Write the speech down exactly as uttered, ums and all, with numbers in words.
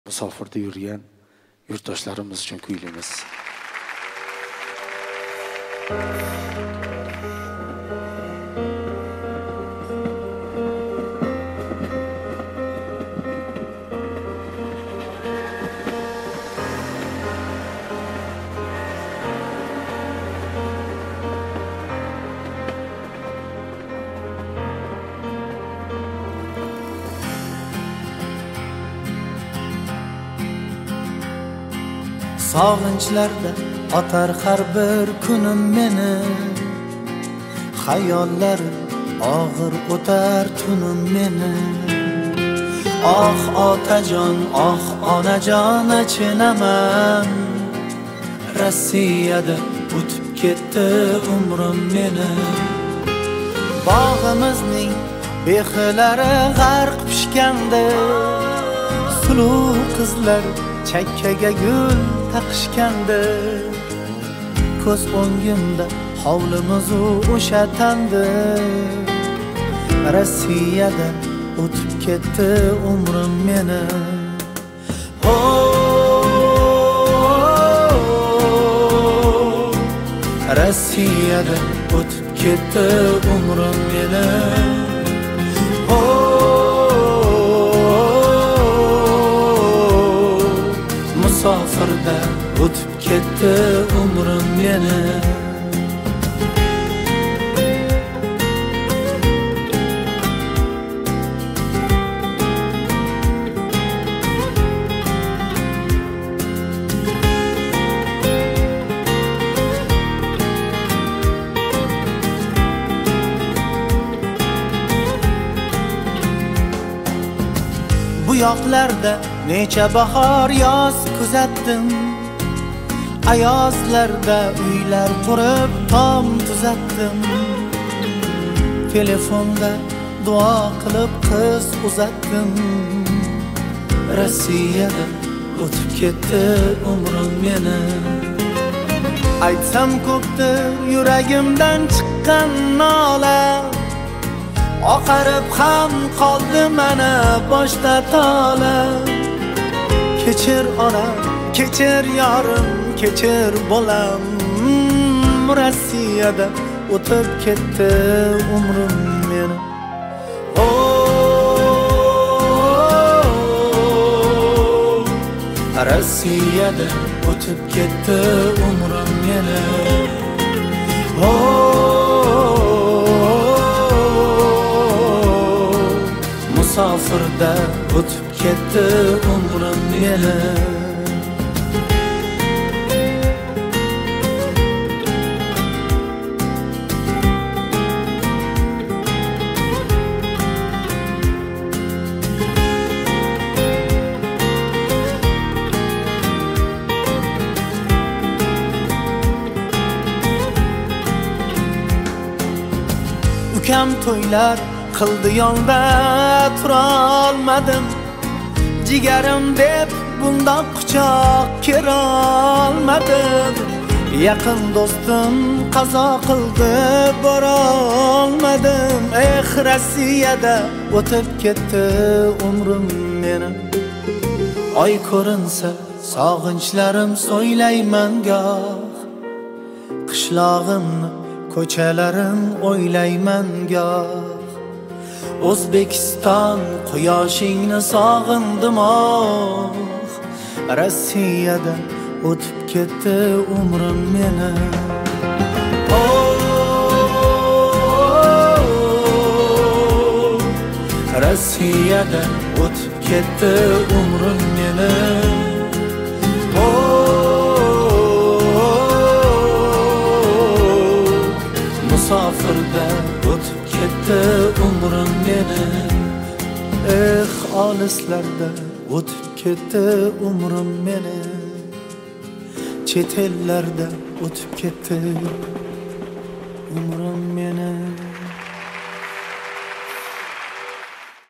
Musofirda yurgan yurtdoshlarimiz uchun kuylaymiz. Sog'inchlarda otar har bir kunim meni, xayollarim og'ir o'tar tunim meni. Oh otajon, oh onajon achinaman, Rossiyada o'tib ketdi umrim meni. Bog'imizning bexilari g'arq pishganda, suluv qizlar chakkaga gul taqishganda, ko'z o'ngimda hovlimizu o'sha tandi. Rossiyada o'tib ketdi umrim meni. Oh, Rossiyada o'tib ketdi umrim meni. Musofirda o'tib ketdi umrim meni. Bu yoqlarda necha bahor yoz kuzatdim, ayozlarda uylar qurib tom tuzatdim. Telefonda duo qilib qiz uzatdim. Rossiyada o'tib ketdi umrim meni. Aytsam ko'pdir yuragimdan chiqqan nola, oqarib ham qoldi mana boshda tola. Kechir onam, kechir yorim, kechir bolam, Rossiyada o'tib ketdi umrim meni. Oh, Rossiyada o'tib ketdi umrim meni. Oh, musofirda o'tib ketdi umrim meni. Ukam to'ylar qildi yonda tura olmadim, jigarim deb bundoq quchoq kera olmadim. Yaqin do'stim qazo qildi bora olmadim. Eh, Rossiyada o'tib ketdi umrim meni. Oy ko'rinsa sog'inchlarim so'ylayman goh, qishlog'imni ko'chalarim o'ylayman goh. O'zbekiston quyoshingni sog'indim oh, Rossiyada o'tib ketdi umrim meni. Oh, Rossiyada o'tib ketdi umrim meni. Musofirda o'tib ketdi umrim meni. Eh, olislarda o'tib ketdi umrim meni. Chet ellarda o'tib ketdi umrim meni.